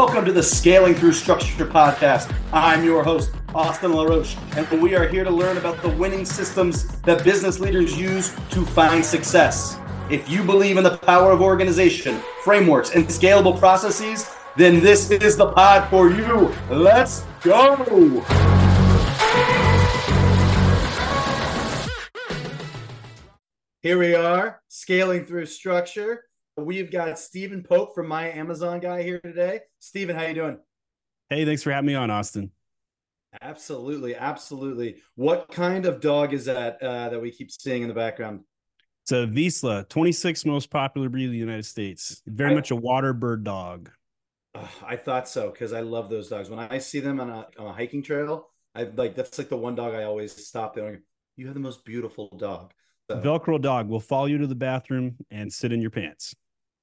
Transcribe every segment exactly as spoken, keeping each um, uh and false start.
Welcome to the Scaling Through Structure podcast. I'm your host, Austin LaRoche, and we are here to learn about the winning systems that business leaders use to find success. If you believe in the power of organization, frameworks, and scalable processes, then this is the pod for you. Let's go! Here we are, Scaling Through Structure. We've got Stephen Pope from My Amazon Guy here today. Stephen, how you doing? Hey, thanks for having me on, Austin. Absolutely, absolutely. What kind of dog is that uh, that we keep seeing in the background? It's a Vizsla, twenty-sixth most popular breed in the United States. Very I, much a water bird dog. uh, I thought so because I love those dogs. When I see them on a, on a hiking trail, I like that's like the one dog I always stop there. You have the most beautiful dog. So. Velcro dog will follow you to the bathroom and sit in your pants.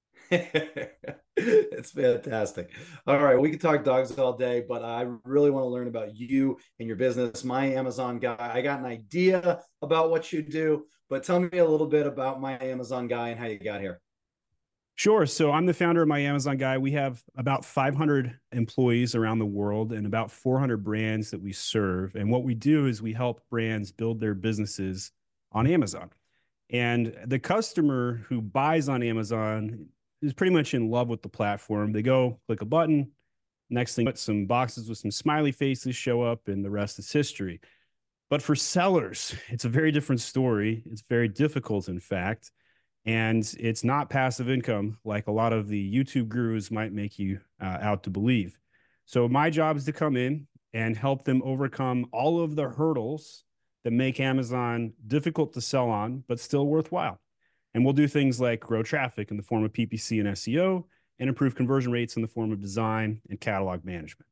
It's fantastic. All right, we could talk dogs all day, but I really want to learn about you and your business. My Amazon Guy, I got an idea about what you do, but tell me a little bit about My Amazon Guy and how you got here. Sure. So I'm the founder of My Amazon Guy. We have about five hundred employees around the world and about four hundred brands that we serve. And what we do is we help brands build their businesses on Amazon. And the customer who buys on Amazon is pretty much in love with the platform. They go click a button. Next thing, some boxes with some smiley faces show up, and the rest is history. But for sellers, it's a very different story. It's very difficult, in fact. And it's not passive income like a lot of the YouTube gurus might make you uh, out to believe. So my job is to come in and help them overcome all of the hurdles that make Amazon difficult to sell on, but still worthwhile. And we'll do things like grow traffic in the form of P P C and S E O and improve conversion rates in the form of design and catalog management.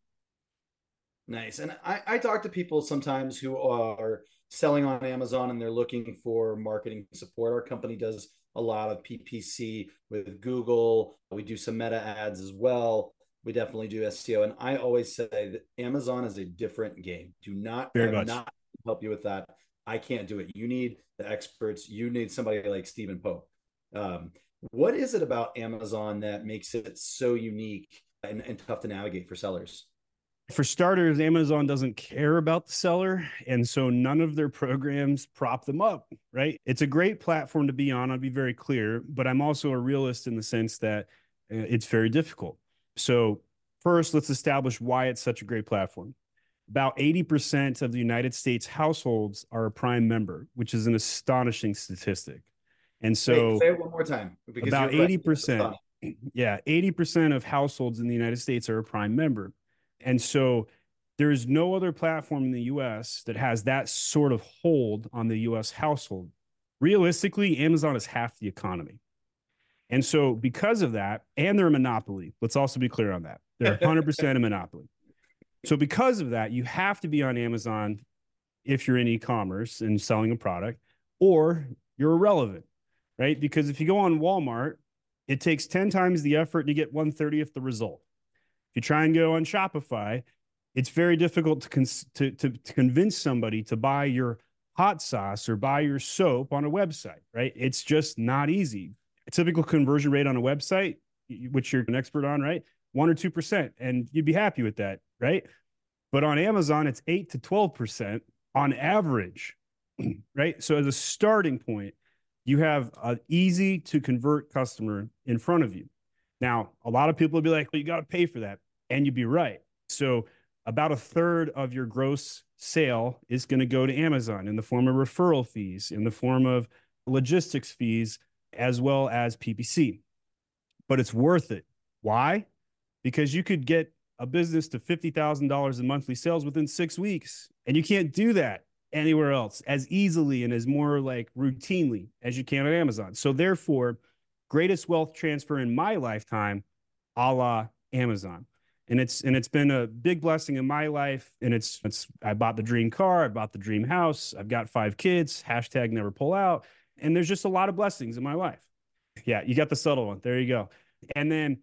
Nice. And I, I talk to people sometimes who are selling on Amazon and they're looking for marketing support. Our company does a lot of P P C with Google. We do some meta ads as well. We definitely do S E O. And I always say that Amazon is a different game. Do not, Very much. not help you with that. I can't do it. You need the experts. You need somebody like Stephen Pope. Um, what is it about Amazon that makes it so unique and, and tough to navigate for sellers? For starters, Amazon doesn't care about the seller, and so none of their programs prop them up, right? It's a great platform to be on, I'll be very clear, but I'm also a realist in the sense that it's very difficult. So first, let's establish why it's such a great platform. About eighty percent of the United States households are a Prime member, which is an astonishing statistic. And so Wait, say it one more time. About eighty percent, yeah, eighty percent of households in the United States are a Prime member. And so there is no other platform in the U S that has that sort of hold on the U S household. Realistically, Amazon is half the economy. And so because of that, and they're a monopoly, let's also be clear on that. They're one hundred percent a monopoly. So because of that, you have to be on Amazon if you're in e-commerce and selling a product, or you're irrelevant, right? Because if you go on Walmart, it takes ten times the effort to get one thirtieth the result. If you try and go on Shopify, it's very difficult to, cons- to, to, to convince somebody to buy your hot sauce or buy your soap on a website, right? It's just not easy. A typical conversion rate on a website, which you're an expert on, right? One or two percent, and you'd be happy with that, right? But on Amazon, it's eight to twelve percent on average, right? So as a starting point, you have an easy to convert customer in front of you. Now, a lot of people will be like, well, you got to pay for that. And you'd be right. So about a third of your gross sale is going to go to Amazon in the form of referral fees, in the form of logistics fees, as well as P P C. But it's worth it. Why? Because you could get a business to fifty thousand dollars in monthly sales within six weeks. And you can't do that anywhere else as easily and as more like routinely as you can on Amazon. So therefore, greatest wealth transfer in my lifetime, a la Amazon. And it's and it's been a big blessing in my life. And it's it's I bought the dream car, I bought the dream house, I've got five kids, hashtag never pull out. And there's just a lot of blessings in my life. Yeah, you got the subtle one. There you go. And then,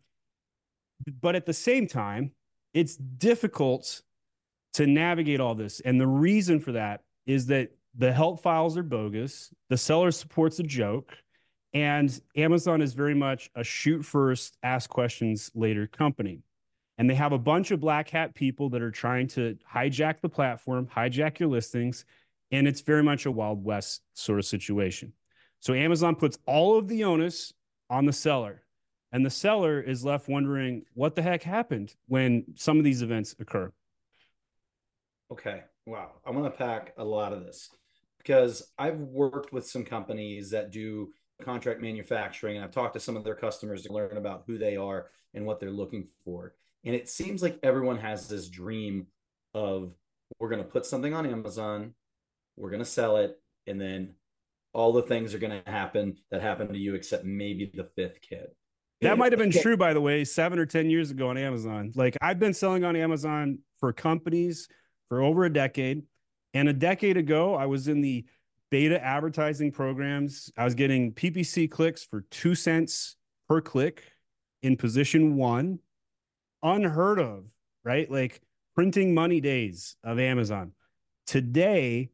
but at the same time, it's difficult to navigate all this. And the reason for that is that the help files are bogus. The seller support's a joke. And Amazon is very much a shoot first, ask questions later company. And they have a bunch of black hat people that are trying to hijack the platform, hijack your listings. And it's very much a Wild West sort of situation. So Amazon puts all of the onus on the seller. And the seller is left wondering what the heck happened when some of these events occur. Okay. Wow. I want to pack a lot of this because I've worked with some companies that do contract manufacturing, and I've talked to some of their customers to learn about who they are and what they're looking for. And it seems like everyone has this dream of, we're going to put something on Amazon, we're going to sell it, and then all the things are going to happen that happen to you except maybe the fifth kid. That might have been true, by the way, seven or ten years ago on Amazon. Like, I've been selling on Amazon for companies for over a decade. And a decade ago, I was in the beta advertising programs. I was getting P P C clicks for two cents per click in position one. Unheard of, right? Like printing money days of Amazon. Today,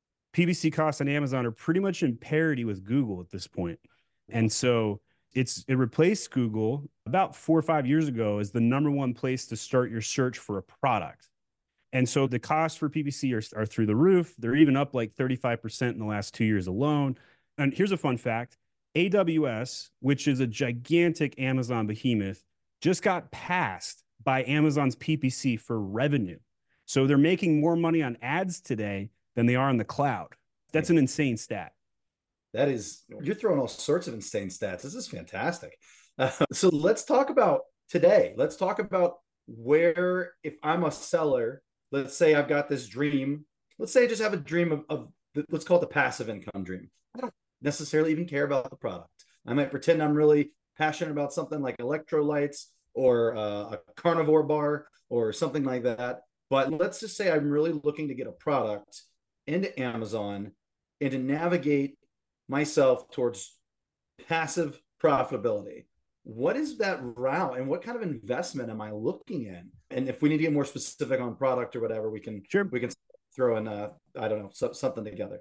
P P C costs on Amazon are pretty much in parity with Google at this point. And so it's it replaced Google about four or five years ago as the number one place to start your search for a product. And so the costs for P P C are, are through the roof. They're even up like thirty-five percent in the last two years alone. And here's a fun fact. A W S, which is a gigantic Amazon behemoth, just got passed by Amazon's P P C for revenue. So they're making more money on ads today than they are on the cloud. That's an insane stat. That is, you're throwing all sorts of insane stats. This is fantastic. Uh, so let's talk about today. Let's talk about where, if I'm a seller, let's say I've got this dream. Let's say I just have a dream of, of let's call it the passive income dream. I don't necessarily even care about the product. I might pretend I'm really passionate about something like electrolytes or uh, a carnivore bar or something like that. But let's just say I'm really looking to get a product into Amazon and to navigate myself towards passive profitability. What is that route and what kind of investment am I looking in? And if we need to get more specific on product or whatever, we can sure. we can throw in uh, I don't know, so, something together.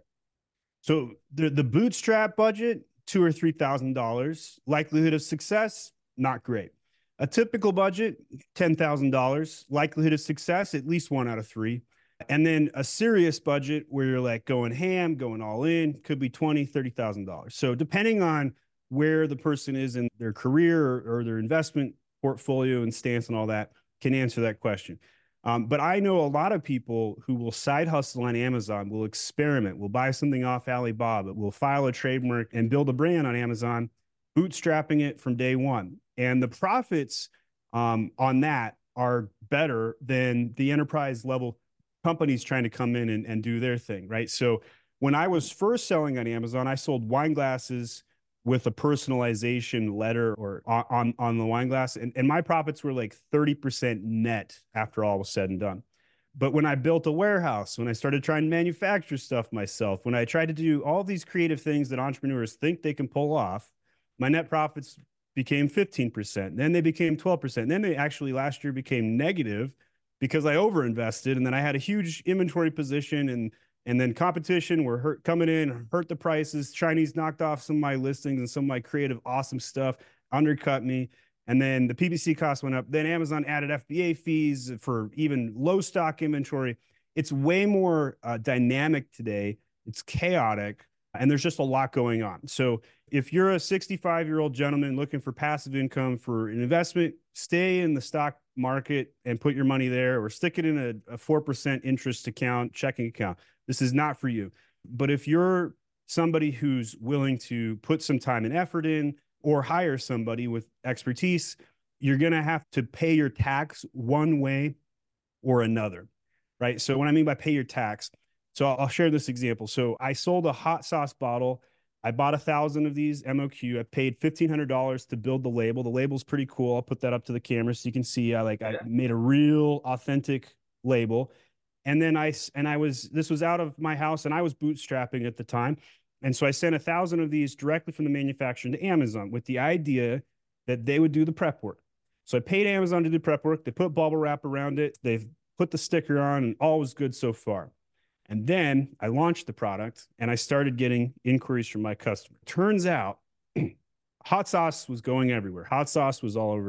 So the the bootstrap budget, two or three thousand dollars. Likelihood of success, not great. A typical budget, ten thousand dollars. Likelihood of success, at least one out of three. And then a serious budget where you're like going ham, going all in, could be twenty thousand dollars, thirty thousand dollars. So depending on where the person is in their career or, or their investment portfolio and stance and all that, can answer that question. Um, but I know a lot of people who will side hustle on Amazon, will experiment, will buy something off Alibaba, will file a trademark and build a brand on Amazon, bootstrapping it from day one. And the profits um, on that are better than the enterprise level companies trying to come in and, and do their thing, right? So when I was first selling on Amazon, I sold wine glasses with a personalization letter or on, on the wine glass. And, and my profits were like thirty percent net after all was said and done. But when I built a warehouse, when I started trying to manufacture stuff myself, when I tried to do all these creative things that entrepreneurs think they can pull off, my net profits became fifteen percent. Then they became twelve percent. Then they actually last year became negative because I overinvested. And then I had a huge inventory position and And then competition were hurt, coming in, hurt the prices. Chinese knocked off some of my listings and some of my creative, awesome stuff, undercut me. And then the P P C costs went up. Then Amazon added F B A fees for even low stock inventory. It's way more uh, dynamic today. It's chaotic. And there's just a lot going on. So if you're a sixty-five-year-old gentleman looking for passive income for an investment, stay in the stock market and put your money there, or stick it in a, a four percent interest account, checking account. This is not for you. But if you're somebody who's willing to put some time and effort in or hire somebody with expertise, you're going to have to pay your tax one way or another, right? So what I mean by pay your tax, so I'll share this example. So I sold a hot sauce bottle. I bought a thousand of these M O Q. I paid fifteen hundred dollars to build the label. The label's pretty cool. I'll put that up to the camera so you can see. I like, yeah. I made a real authentic label. And then I, and I was, this was out of my house and I was bootstrapping at the time. And so I sent a thousand of these directly from the manufacturer to Amazon with the idea that they would do the prep work. So I paid Amazon to do prep work. They put bubble wrap around it. They've put the sticker on and all was good so far. And then I launched the product and I started getting inquiries from my customer. Turns out hot sauce was going everywhere. Hot sauce was all over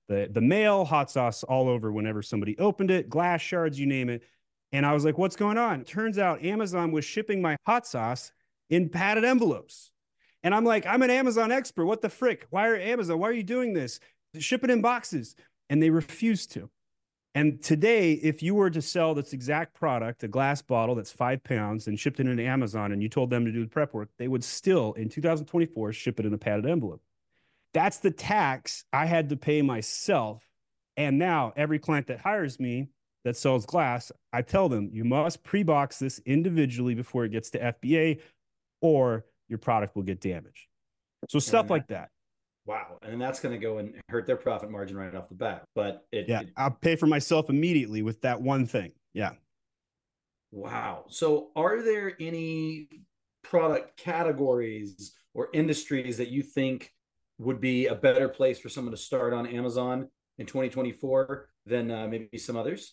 The, the mail, hot sauce all over whenever somebody opened it, glass shards, you name it. And I was like, what's going on? Turns out Amazon was shipping my hot sauce in padded envelopes. And I'm like, I'm an Amazon expert. What the frick? Why are Amazon? Why are you doing this? Ship it in boxes. And they refused to. And today, if you were to sell this exact product, a glass bottle that's five pounds and shipped it into Amazon, and you told them to do the prep work, they would still, in two thousand twenty-four, ship it in a padded envelope. That's the tax I had to pay myself. And now every client that hires me that sells glass, I tell them, you must pre-box this individually before it gets to F B A, or your product will get damaged. So stuff like that. Wow. And that's going to go and hurt their profit margin right off the bat. But it, yeah, it, I'll pay for myself immediately with that one thing. Yeah. Wow. So are there any product categories or industries that you think would be a better place for someone to start on Amazon in twenty twenty-four than uh, maybe some others?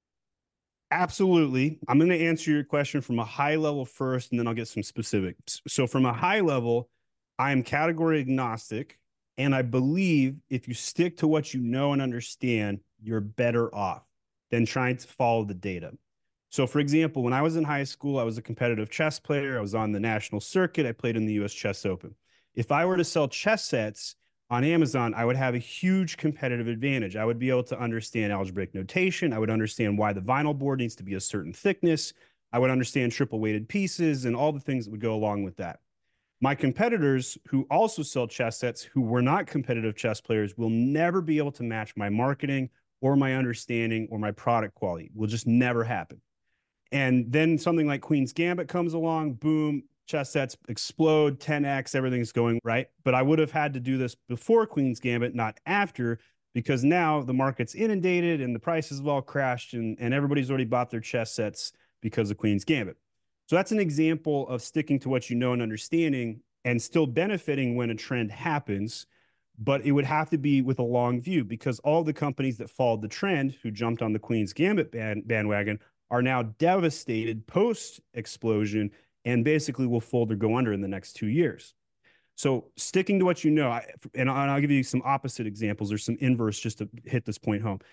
Absolutely. I'm going to answer your question from a high level first, and then I'll get some specifics. So from a high level, I am category agnostic. And I believe if you stick to what you know and understand, you're better off than trying to follow the data. So for example, when I was in high school, I was a competitive chess player. I was on the national circuit. I played in the U S Chess Open. If I were to sell chess sets on Amazon, I would have a huge competitive advantage. I would be able to understand algebraic notation. I would understand why the vinyl board needs to be a certain thickness. I would understand triple weighted pieces and all the things that would go along with that. My competitors who also sell chess sets, who were not competitive chess players, will never be able to match my marketing or my understanding or my product quality. Will just never happen. And then something like Queen's Gambit comes along, boom, chess sets explode, ten X, everything's going right. But I would have had to do this before Queen's Gambit, not after, because now the market's inundated and the prices have all crashed and, and everybody's already bought their chess sets because of Queen's Gambit. So that's an example of sticking to what you know and understanding and still benefiting when a trend happens. But it would have to be with a long view, because all the companies that followed the trend, who jumped on the Queen's Gambit band, bandwagon, are now devastated post-explosion and basically will fold or go under in the next two years. So sticking to what you know, I, and I'll give you some opposite examples or some inverse just to hit this point home.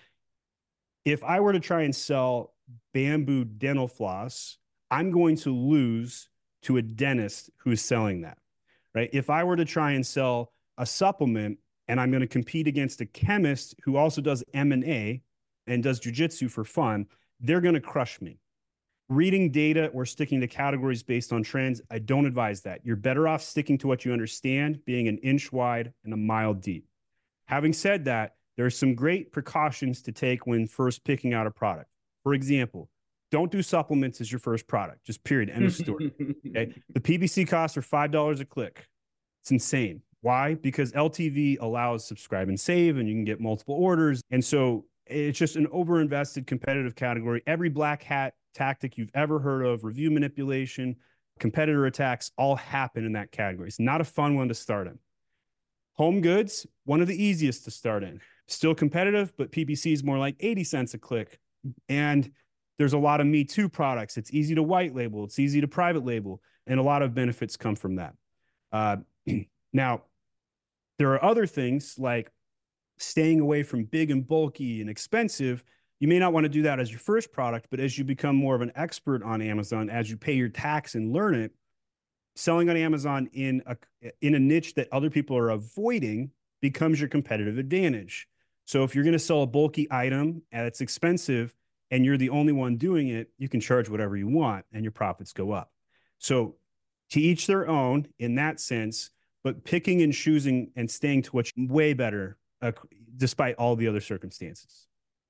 If I were to try and sell bamboo dental floss, I'm going to lose to a dentist who's selling that, right? If I were to try and sell a supplement and I'm going to compete against a chemist who also does M and A and does jujitsu for fun, they're going to crush me. Reading data or sticking to categories based on trends, I don't advise that. You're better off sticking to what you understand, being an inch wide and a mile deep. Having said that, there are some great precautions to take when first picking out a product. For example, don't do supplements as your first product, just period, end of story. Okay? The P P C costs are five dollars a click. It's insane. Why? Because L T V allows subscribe and save, and you can get multiple orders. And so it's just an overinvested competitive category. Every black hat tactic you've ever heard of, review manipulation, competitor attacks, all happen in that category. It's not a fun one to start in. Home goods, one of the easiest to start in. Still competitive, but P P C is more like eighty cents a click. And there's a lot of Me Too products. It's easy to white label. It's easy to private label. And a lot of benefits come from that. Uh, now, there are other things like staying away from big and bulky and expensive. You may not want to do that as your first product, but as you become more of an expert on Amazon, as you pay your tax and learn it, selling on Amazon in a, in a niche that other people are avoiding becomes your competitive advantage. So if you're going to sell a bulky item and it's expensive, and you're the only one doing it, you can charge whatever you want and your profits go up. So to each their own in that sense, but picking and choosing and staying to what's way better, uh, despite all the other circumstances.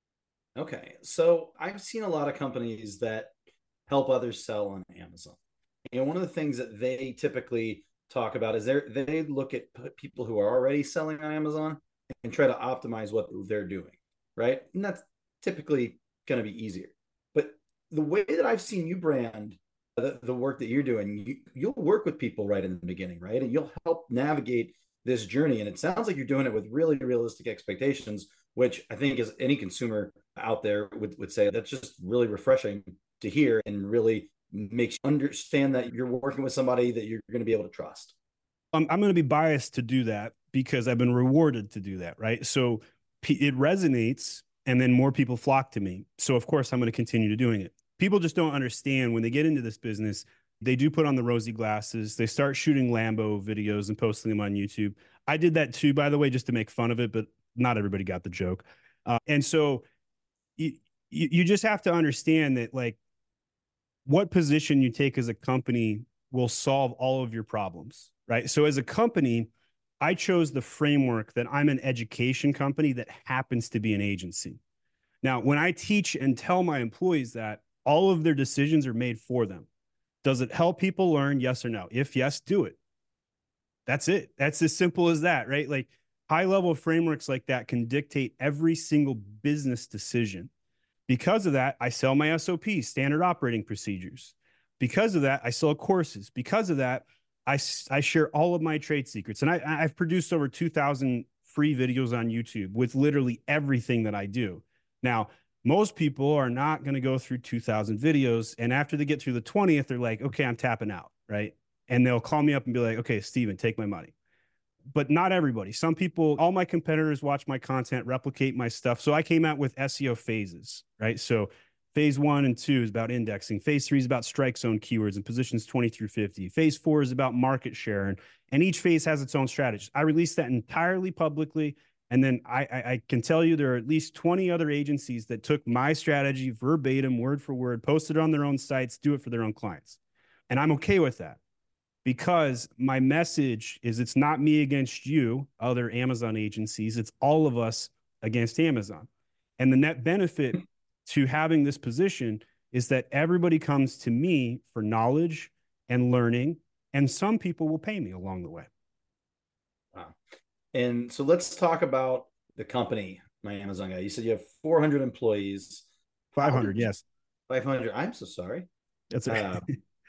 Okay. So I've seen a lot of companies that help others sell on Amazon. And one of the things that they typically talk about is they they look at people who are already selling on Amazon and try to optimize what they're doing, right? And that's typically going to be easier. But the way that I've seen you brand the, the work that you're doing, you, you'll work with people right in the beginning, right? And you'll help navigate this journey. And it sounds like you're doing it with really realistic expectations, which I think as any consumer out there would, would say, that's just really refreshing to hear and really makes you understand that you're working with somebody that you're going to be able to trust. I'm, I'm going to be biased to do that because I've been rewarded to do that, right? So it resonates, and then more people flock to me. So of course I'm going to continue to doing it. People just don't understand when they get into this business, they do put on the rosy glasses. They start shooting Lambo videos and posting them on YouTube. I did that too, by the way, just to make fun of it, but not everybody got the joke. Uh, and so you, you, you just have to understand that, like, what position you take as a company will solve all of your problems, right? So as a company, I chose the framework that I'm an education company that happens to be an agency. Now, when I teach and tell my employees that, all of their decisions are made for them. Does it help people learn? Yes or no? If yes, do it. That's it. That's as simple as that, right? Like, high level frameworks like that can dictate every single business decision. Because of that, I sell my S O Ps, standard operating procedures. Because of that, I sell courses. Because of that, I, I share all of my trade secrets. And I, I've produced over two thousand free videos on YouTube with literally everything that I do. Now, most people are not going to go through two thousand videos. And after they get through the twentieth, they're like, okay, I'm tapping out, right? And they'll call me up and be like, okay, Steven, take my money. But not everybody. Some people, all my competitors watch my content, replicate my stuff. So I came out with S E O phases, right? So phase one and two is about indexing. Phase three is about strike zone keywords and positions twenty through fifty. Phase four is about market share. And, and each phase has its own strategy. I released that entirely publicly. And then I, I, I can tell you there are at least twenty other agencies that took my strategy verbatim, word for word, posted it on their own sites, do it for their own clients. And I'm okay with that, because my message is it's not me against you, other Amazon agencies. It's all of us against Amazon. And the net benefit to having this position is that everybody comes to me for knowledge and learning, and some people will pay me along the way. Wow. And so let's talk about the company, My Amazon Guy. You said you have four hundred employees. five hundred, yes. five hundred. I'm so sorry. That's okay. Uh,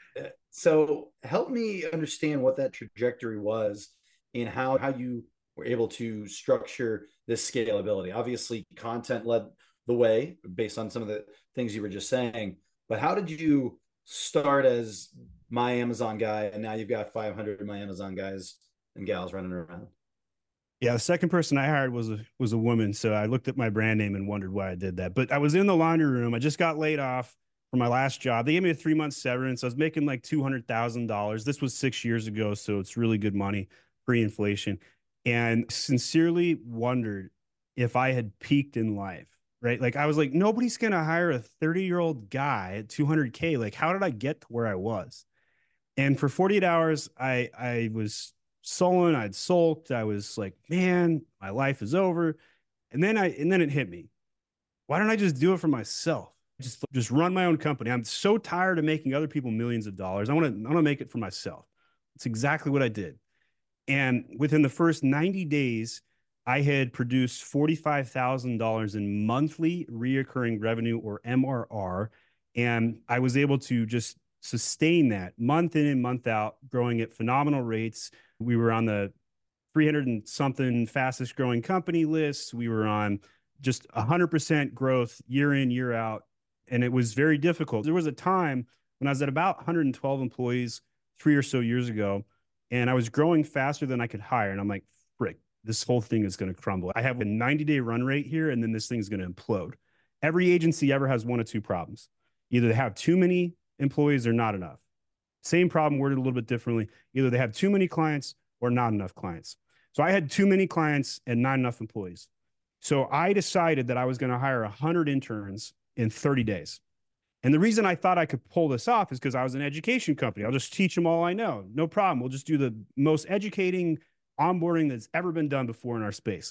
So help me understand what that trajectory was and how, how you were able to structure this scalability. Obviously, content led the way based on some of the things you were just saying, but how did you start as My Amazon Guy and now you've got five hundred My Amazon guys and gals running around? Yeah, the second person I hired was a was a woman, so I looked at my brand name and wondered why I did that. But I was in the laundry room. I just got laid off for my last job. They gave me a three month severance. I was making like two hundred thousand dollars. This was six years ago, so it's really good money, pre-inflation. And sincerely wondered if I had peaked in life, right? Like, I was like, nobody's going to hire a thirty year old guy at two hundred K. Like, how did I get to where I was? And for forty-eight hours, I, I was sullen. I'd sulked. I was like, man, my life is over. And then I, and then it hit me. Why don't I just do it for myself? Just, just run my own company. I'm so tired of making other people millions of dollars. I want to, I want to make it for myself. It's exactly what I did. And within the first ninety days, I had produced forty-five thousand dollars in monthly reoccurring revenue, or M R R. And I was able to just sustain that month in and month out, growing at phenomenal rates. We were on the three hundred and something fastest growing company lists. We were on just one hundred percent growth year in, year out. And it was very difficult. There was a time when I was at about one hundred twelve employees three or so years ago, and I was growing faster than I could hire. And I'm like, frick, this whole thing is going to crumble. I have a ninety day run rate here, and then this thing's going to implode. Every agency ever has one of two problems. Either they have too many employees or not enough. Same problem worded a little bit differently. Either they have too many clients or not enough clients. So I had too many clients and not enough employees. So I decided that I was going to hire one hundred interns in thirty days. And the reason I thought I could pull this off is because I was an education company. I'll just teach them all I know. No problem. We'll just do the most educating onboarding that's ever been done before in our space.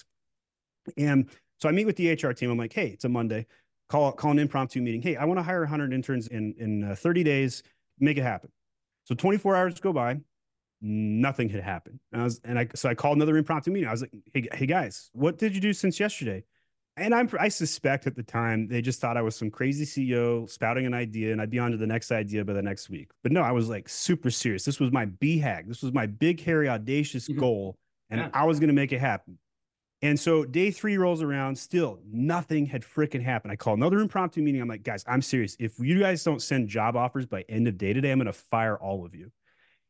And so I meet with the H R team. I'm like, hey, it's a Monday. Call, call an impromptu meeting. Hey, I want to hire one hundred interns in, in uh, thirty days. Make it happen. So twenty-four hours go by. Nothing had happened. And I was, and I, so I called another impromptu meeting. I was like, hey, hey guys, what did you do since yesterday? And I'm, I suspect at the time they just thought I was some crazy C E O spouting an idea and I'd be on to the next idea by the next week. But no, I was like super serious. This was my B HAG. This was my big, hairy, audacious mm-hmm. goal. And yeah. I was going to make it happen. And so day three rolls around, still nothing had freaking happened. I called another impromptu meeting. I'm like, guys, I'm serious. If you guys don't send job offers by end of day today, I'm going to fire all of you.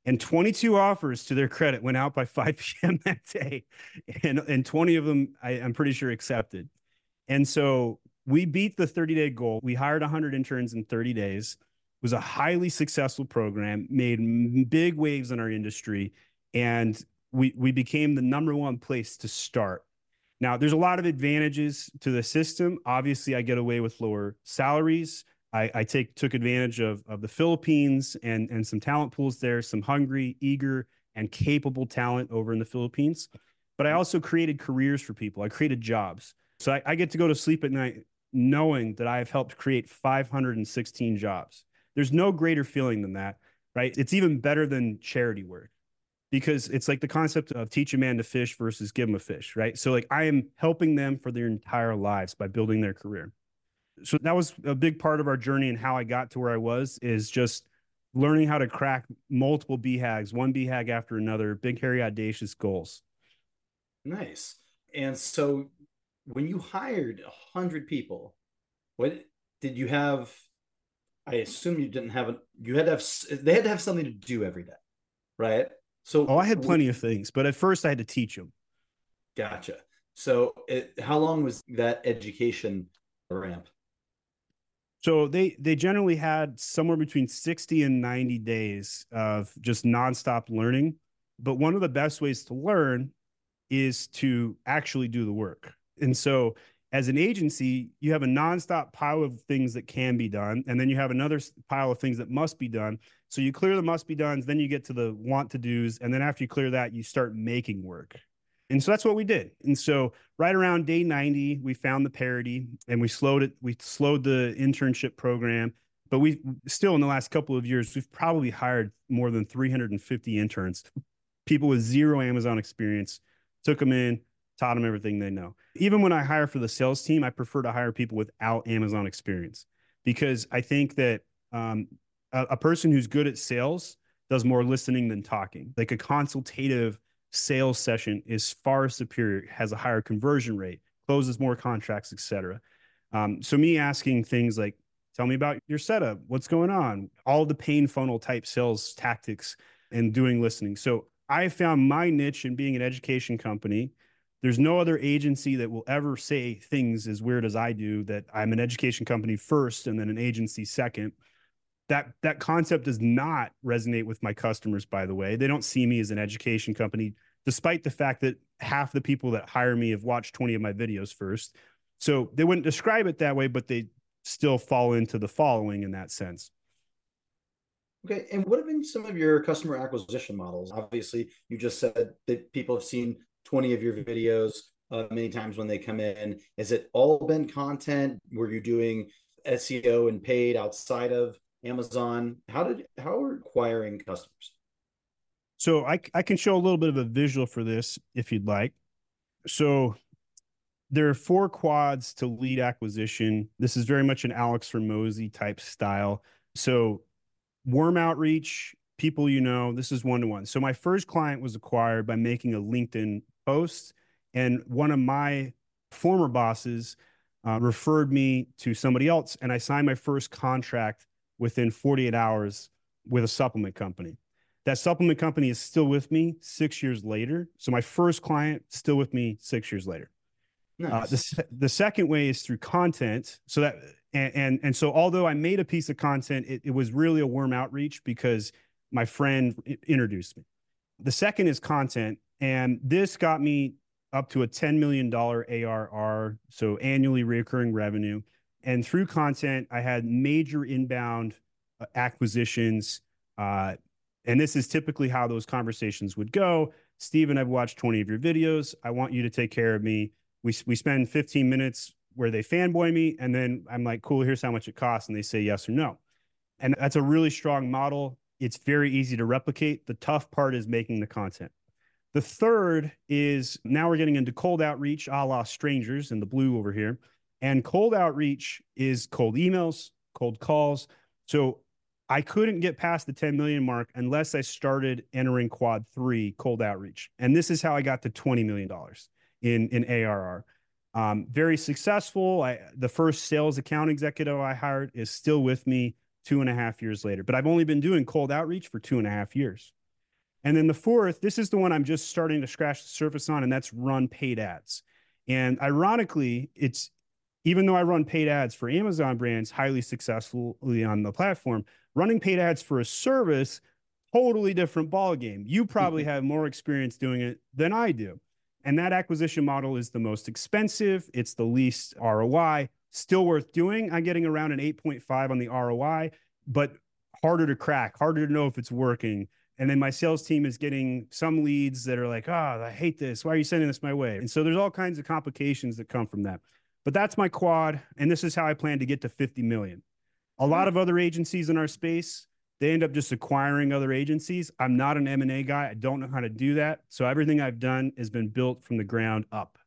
And twenty-two offers to their credit went out by five p.m. that day. And, and twenty of them, I, I'm pretty sure, accepted. And so we beat the thirty day goal. We hired one hundred interns in thirty days. It was a highly successful program, made big waves in our industry, and we, we became the number one place to start. Now, there's a lot of advantages to the system. Obviously, I get away with lower salaries. I, I take took advantage of, of the Philippines and, and some talent pools there, some hungry, eager, and capable talent over in the Philippines. But I also created careers for people. I created jobs. So I, I get to go to sleep at night knowing that I have helped create five hundred sixteen jobs. There's no greater feeling than that, right? It's even better than charity work, because it's like the concept of teach a man to fish versus give him a fish, right? So like I am helping them for their entire lives by building their career. So that was a big part of our journey, and how I got to where I was is just learning how to crack multiple B HAGs, one B HAG after another, big, hairy, audacious goals. Nice. And so when you hired a hundred people, what did you have? I assume you didn't have a, you had to have, they had to have something to do every day, right? So, oh, I had plenty of things, but at first I had to teach them. Gotcha. So it, how long was that education ramp? So they they generally had somewhere between sixty and ninety days of just nonstop learning. But one of the best ways to learn is to actually do the work. And so as an agency, you have a nonstop pile of things that can be done, and then you have another pile of things that must be done. So you clear the must be dones, then you get to the want to do's, and then after you clear that, you start making work. And so that's what we did. And so right around day ninety, we found the parity and we slowed it. We slowed the internship program, but we still, in the last couple of years, we've probably hired more than three hundred fifty interns, people with zero Amazon experience, took them in, taught them everything they know. Even when I hire for the sales team, I prefer to hire people without Amazon experience, because I think that um, a, a person who's good at sales does more listening than talking. Like a consultative sales session is far superior, has a higher conversion rate, closes more contracts, et cetera. Um, so me asking things like, tell me about your setup, what's going on, all the pain funnel type sales tactics, and doing listening. So I found my niche in being an education company. There's no other agency that will ever say things as weird as I do, that I'm an education company first and then an agency second. That that concept does not resonate with my customers, by the way. They don't see me as an education company, despite the fact that half the people that hire me have watched twenty of my videos first. So they wouldn't describe it that way, but they still fall into the following in that sense. Okay. And what have been some of your customer acquisition models? Obviously, you just said that people have seen twenty of your videos uh, many times when they come in. Has it all been content? Were you doing S E O and paid outside of Amazon? How did how are acquiring customers? So I, I can show a little bit of a visual for this if you'd like. So there are four quads to lead acquisition. This is very much an Alex Hormozi type style. So warm outreach, people you know, this is one-to-one. So my first client was acquired by making a LinkedIn post, and one of my former bosses uh, referred me to somebody else, and I signed my first contract within forty-eight hours with a supplement company. That supplement company is still with me six years later. So my first client still with me six years later. Nice. Uh, the, the second way is through content. So that, and, and, and so although I made a piece of content, it, it was really a warm outreach because my friend introduced me. The second is content. And this got me up to a ten million dollars A R R, so annually recurring revenue. And through content, I had major inbound uh, acquisitions. Uh, and this is typically how those conversations would go. Steven, I've watched twenty of your videos. I want you to take care of me. We, we spend fifteen minutes where they fanboy me. And then I'm like, cool, here's how much it costs. And they say yes or no. And that's a really strong model. It's very easy to replicate. The tough part is making the content. The third is now we're getting into cold outreach, a la strangers in the blue over here. And cold outreach is cold emails, cold calls. So I couldn't get past the ten million mark unless I started entering quad three, cold outreach. And this is how I got to twenty million dollars in, in A R R. Um, very successful. I, the first sales account executive I hired is still with me two and a half years later. But I've only been doing cold outreach for two and a half years. And then the fourth, this is the one I'm just starting to scratch the surface on, and that's run paid ads. And ironically, it's even though I run paid ads for Amazon brands highly successfully on the platform, running paid ads for a service, totally different ballgame. You probably have more experience doing it than I do. And that acquisition model is the most expensive. It's the least R O I, still worth doing. I'm getting around an eight point five on the R O I, but harder to crack, harder to know if it's working. And then my sales team is getting some leads that are like, oh, I hate this. Why are you sending this my way? And so there's all kinds of complications that come from that. But that's my quad. And this is how I plan to get to fifty million. A lot of other agencies in our space, they end up just acquiring other agencies. I'm not an M and A guy. I don't know how to do that. So everything I've done has been built from the ground up.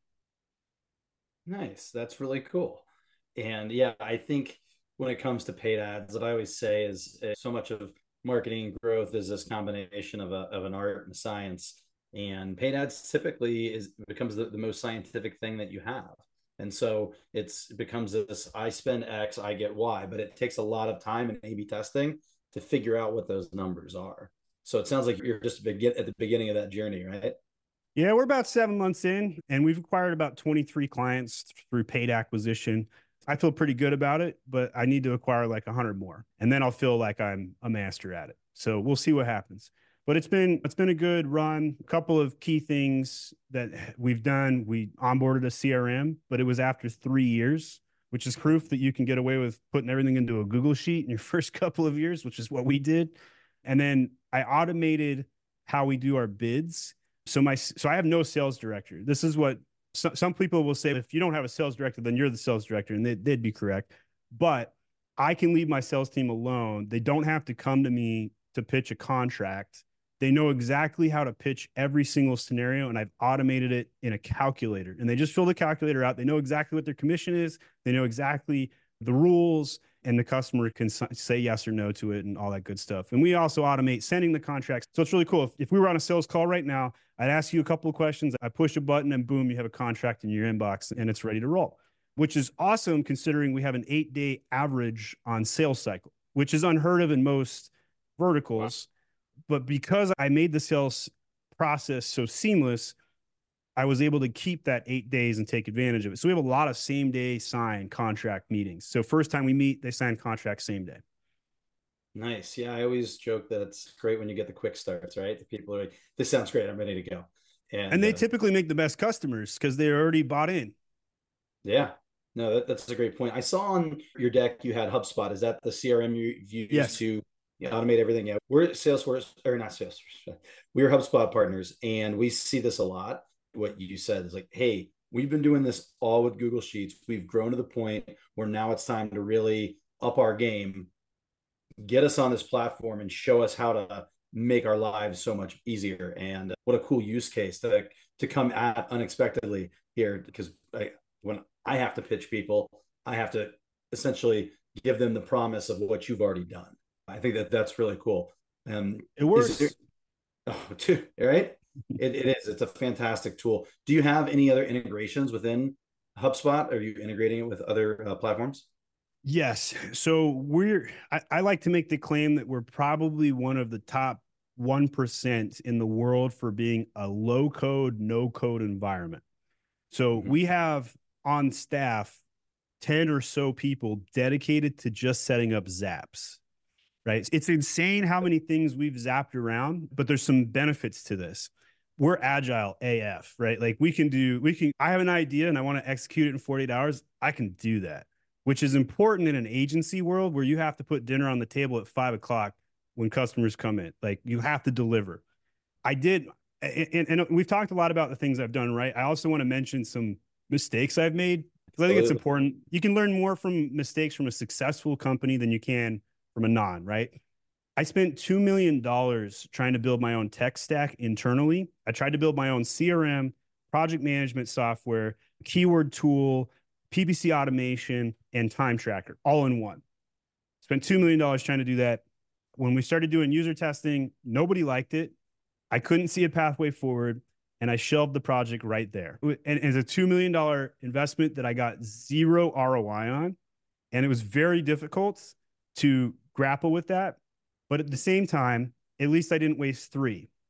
Nice. That's really cool. And yeah, I think when it comes to paid ads, what I always say is, is so much of marketing growth is this combination of, a, of an art and a science. And paid ads typically is becomes the, the most scientific thing that you have. And so it's it becomes this, I spend X, I get Y, but it takes a lot of time and A B testing to figure out what those numbers are. So it sounds like you're just begin at the beginning of that journey, right? Yeah, we're about seven months in, and we've acquired about twenty-three clients through paid acquisition. I feel pretty good about it, but I need to acquire like one hundred more, and then I'll feel like I'm a master at it. So we'll see what happens. But it's been it's been a good run. A couple of key things that we've done. We onboarded a C R M, but it was after three years, which is proof that you can get away with putting everything into a Google Sheet in your first couple of years, which is what we did. And then I automated how we do our bids. So my so I have no sales director. This is what so, some people will say. If you don't have a sales director, then you're the sales director, and they, they'd be correct. But I can leave my sales team alone. They don't have to come to me to pitch a contract. They know exactly how to pitch every single scenario, and I've automated it in a calculator. And they just fill the calculator out. They know exactly what their commission is. They know exactly the rules, and the customer can say yes or no to it and all that good stuff. And we also automate sending the contracts. So it's really cool. If, if we were on a sales call right now, I'd ask you a couple of questions. I push a button and boom, you have a contract in your inbox and it's ready to roll, which is awesome considering we have an eight day average on sales cycle, which is unheard of in most verticals. Wow. But because I made the sales process so seamless, I was able to keep that eight days and take advantage of it. So we have a lot of same day sign contract meetings. So first time we meet, they sign contracts same day. Nice. Yeah, I always joke that it's great when you get the quick starts, right? The people are like, this sounds great. I'm ready to go. And, and they uh, typically make the best customers because they're already bought in. Yeah. No, that, that's a great point. I saw on your deck you had HubSpot. Is that the C R M you use yes. to yeah, automate everything? Yeah. We're Salesforce, or not Salesforce. We're HubSpot partners, and we see this a lot. What you said is like, hey, we've been doing this all with Google Sheets. We've grown to the point where now it's time to really up our game, get us on this platform and show us how to make our lives so much easier. And what a cool use case to, to come at unexpectedly here, because I, when I have to pitch people, I have to essentially give them the promise of what you've already done. I think that that's really cool. Um, it works. There, oh, too, right? It, it is. It's a fantastic tool. Do you have any other integrations within HubSpot? Are you integrating it with other uh, platforms? Yes. So we're, I, I like to make the claim that we're probably one of the top one percent in the world for being a low code, no code environment. So mm-hmm. we have on staff ten or so people dedicated to just setting up Zaps, right? It's insane how many things we've zapped around, but there's some benefits to this. We're agile A F, right? Like we can do, we can, I have an idea and I want to execute it in forty-eight hours. I can do that, which is important in an agency world where you have to put dinner on the table at five o'clock when customers come in. Like you have to deliver. I did, and, and we've talked a lot about the things I've done, right? I also want to mention some mistakes I've made because I think it's important. You can learn more from mistakes from a successful company than you can from a non, right? I spent two million dollars trying to build my own tech stack internally. I tried to build my own C R M, project management software, keyword tool, P P C automation, and time tracker all in one. Spent two million dollars trying to do that. When we started doing user testing, nobody liked it. I couldn't see a pathway forward, and I shelved the project right there. And it's a two million dollars investment that I got zero R O I on, and it was very difficult to grapple with that. But at the same time, at least I didn't waste three.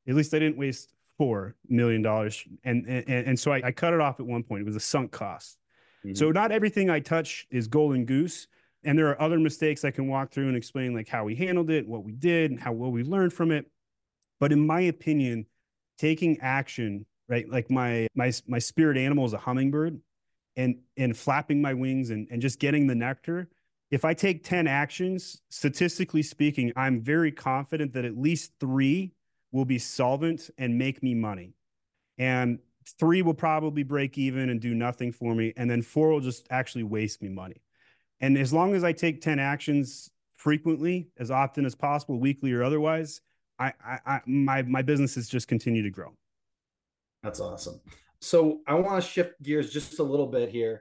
At least I didn't waste four million dollars. And, and, and so I, I cut it off at one point. It was a sunk cost. Mm-hmm. So not everything I touch is golden goose. And there are other mistakes I can walk through and explain like how we handled it, what we did, and how well we learned from it. But in my opinion, taking action, right? Like my my my spirit animal is a hummingbird, and and flapping my wings and, and just getting the nectar. If I take ten actions, statistically speaking, I'm very confident that at least three will be solvent and make me money. And three will probably break even and do nothing for me. And then four will just actually waste me money. And as long as I take ten actions frequently, as often as possible, weekly or otherwise, I, I, I my my businesses just continue to grow. That's awesome. So I want to shift gears just a little bit here.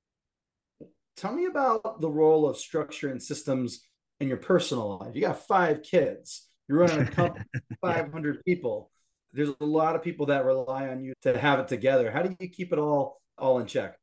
Tell me about the role of structure and systems in your personal life. You got five kids. You're running a company, five hundred people. There's a lot of people that rely on you to have it together. How do you keep it all all in check?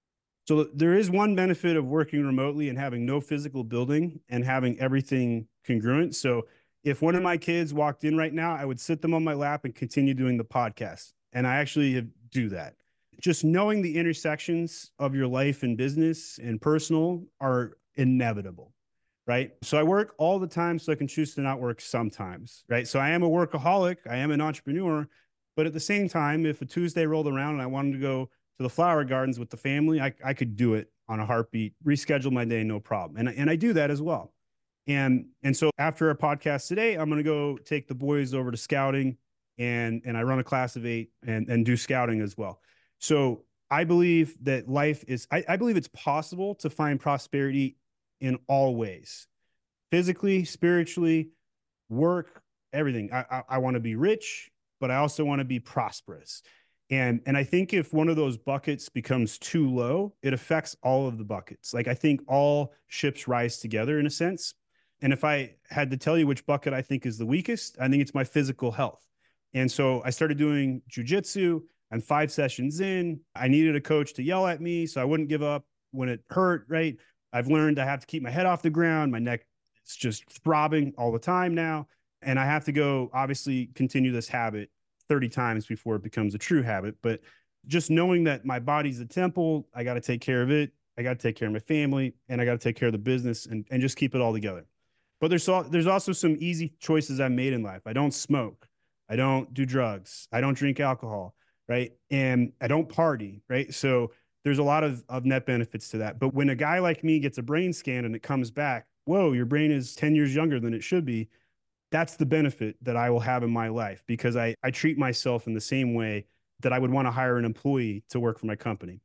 So there is one benefit of working remotely and having no physical building and having everything congruent. So if one of my kids walked in right now, I would sit them on my lap and continue doing the podcast. And I actually do that. Just knowing the intersections of your life and business and personal are inevitable, right? So I work all the time so I can choose to not work sometimes, right? So I am a workaholic. I am an entrepreneur. But at the same time, if a Tuesday rolled around and I wanted to go to the flower gardens with the family, I, I could do it on a heartbeat, reschedule my day, no problem. And, and I do that as well. And, and so after our podcast today, I'm going to go take the boys over to scouting, and, and I run a class of eight and, and do scouting as well. So I believe that life is, I, I believe it's possible to find prosperity in all ways, physically, spiritually, work, everything. I, I, I want to be rich, but I also want to be prosperous. And, and I think if one of those buckets becomes too low, it affects all of the buckets. Like I think all ships rise together in a sense. And if I had to tell you which bucket I think is the weakest, I think it's my physical health. And so I started doing jujitsu. I'm five sessions in. I needed a coach to yell at me so I wouldn't give up when it hurt, right? I've learned I have to keep my head off the ground. My neck is just throbbing all the time now. And I have to go, obviously, continue this habit thirty times before it becomes a true habit. But just knowing that my body's a temple, I got to take care of it. I got to take care of my family, and I got to take care of the business and, and just keep it all together. But there's, there's also some easy choices I made in life. I don't smoke. I don't do drugs. I don't drink alcohol, right? And I don't party, right? So there's a lot of, of net benefits to that. But when a guy like me gets a brain scan and it comes back, whoa, your brain is ten years younger than it should be, that's the benefit that I will have in my life, because I, I treat myself in the same way that I would want to hire an employee to work for my company.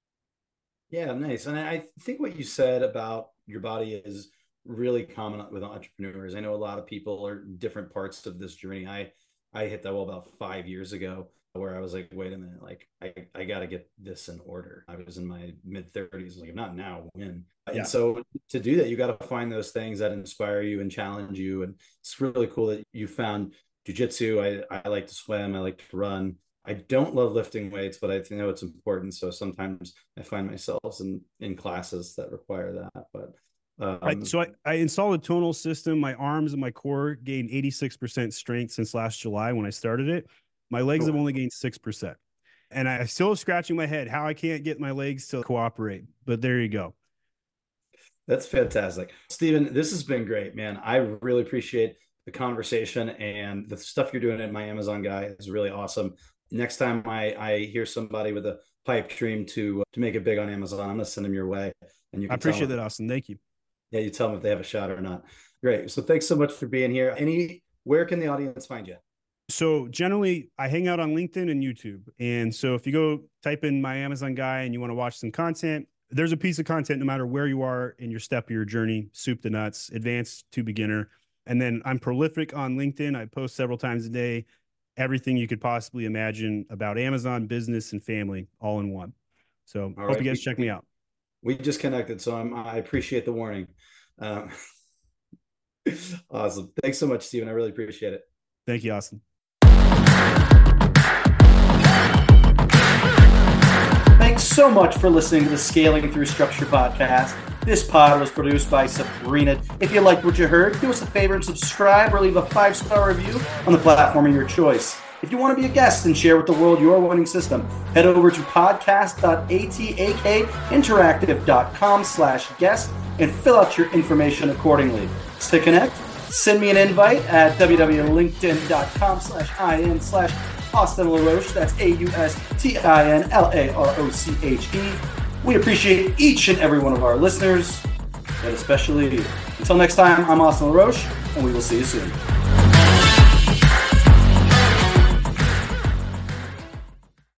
Yeah, nice. And I think what you said about your body is really common with entrepreneurs. I know a lot of people are different parts of this journey. I, I hit that wall about five years ago where I was like, wait a minute, like I, I got to get this in order. I was in my mid thirties, like if not now, when? Yeah. And so to do that, you got to find those things that inspire you and challenge you. And it's really cool that you found jujitsu. I, I like to swim. I like to run. I don't love lifting weights, but I know it's important. So sometimes I find myself in, in classes that require that. But um, right. So I, I installed a tonal system. My arms and my core gained eighty-six percent strength since last July when I started it. My legs cool. have only gained six percent. And I still scratching my head how I can't get my legs to cooperate. But there you go. That's fantastic. Stephen, this has been great, man. I really appreciate the conversation, and the stuff you're doing at My Amazon Guy is really awesome. Next time I, I hear somebody with a pipe dream to to make it big on Amazon, I'm going to send them your way. And you can I appreciate that, Austin. Thank you. Yeah, you tell them if they have a shot or not. Great. So thanks so much for being here. Any, where can the audience find you? So generally, I hang out on LinkedIn and YouTube. And so if you go type in My Amazon Guy and you want to watch some content, there's a piece of content no matter where you are in your step of your journey, soup to nuts, advanced to beginner. And then I'm prolific on LinkedIn. I post several times a day, everything you could possibly imagine about Amazon, business, and family all in one. So all hope right. you guys check me out. We just connected, so I'm, I appreciate the warning. Um, awesome. Thanks so much, Stephen. I really appreciate it. Thank you, Austin. Thanks so much for listening to the Scaling Through Structure podcast. This pod was produced by Sabrina. If you liked what you heard, do us a favor and subscribe or leave a five-star review on the platform of your choice. If you want to be a guest and share with the world your winning system, head over to podcast.atakinteractive.com slash guest and fill out your information accordingly. To connect, send me an invite at www.linkedin.com slash in slash Austin LaRoche. That's A U S T I N L A R O C H E. We appreciate each and every one of our listeners, and especially you. Until next time, I'm Austin LaRoche, and we will see you soon.